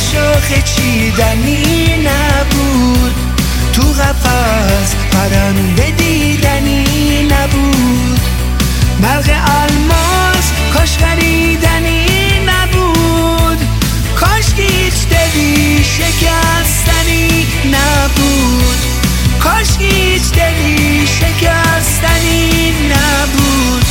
شاخه چیدنی نبود، تو قفس پرنده دیدنی نبود. برق الماس کاش خریدنی نبود، کاش هیچ دلی شکستنی نبود، کاش هیچ دلی شکستنی نبود.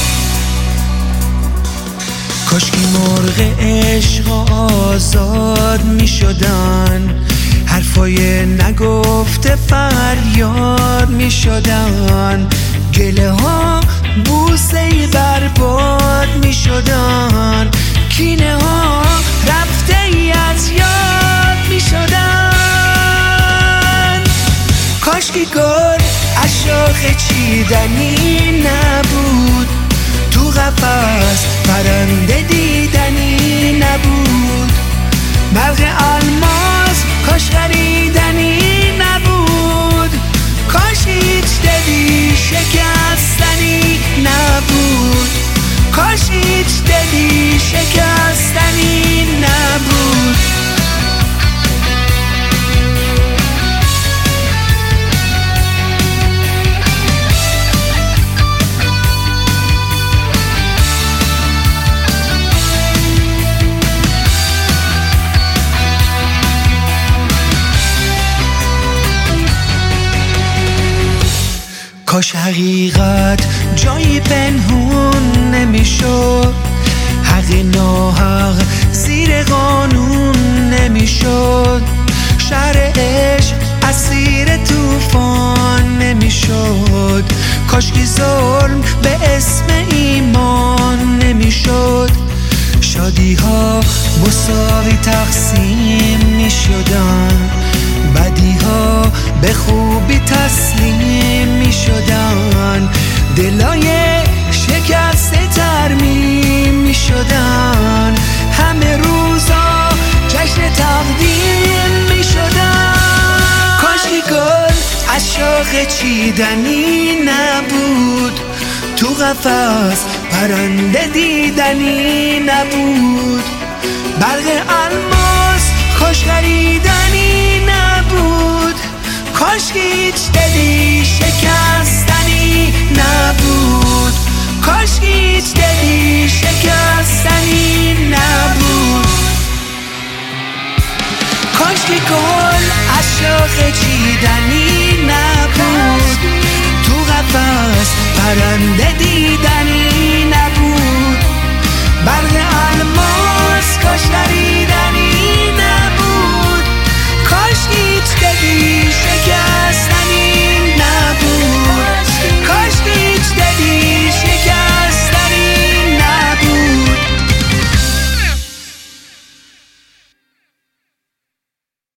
کاش که مرغ عشق آزاد می شدن، حرفای نگفته فریاد می شدن، گله ها بوسه برباد می شدن، کینه ها رفته ای از یاد می شدن. کاش که گل از شاخه چیدنی نبود، تو قفس پرنده دیدنی نبود. برق الماس کاش خریدنی نبود، کاش هیچ دلی شکستنی نبود، کاش هیچ دلی شکستنی نبود. کاش حقیقت جایی پنهون نمیشد، حق ناحق زیر قانون نمیشد، شهر عشق اسیر طوفان نمیشد. کاش که ظلم به اسم ایمان نمیشد، شادی ها مساوی تقسیم میشدن، بدی ها به خوبی تسلیم می شدن، دلای شکسته ترمیم می شدن، همه روزا جشن تقدیم می شدن. کاش که گل از شاخه چیدنی نبود، تو قفس پرنده دیدنی نبود. برق الماس کاش خریدنی نبود، کاش هیچ دلی شکست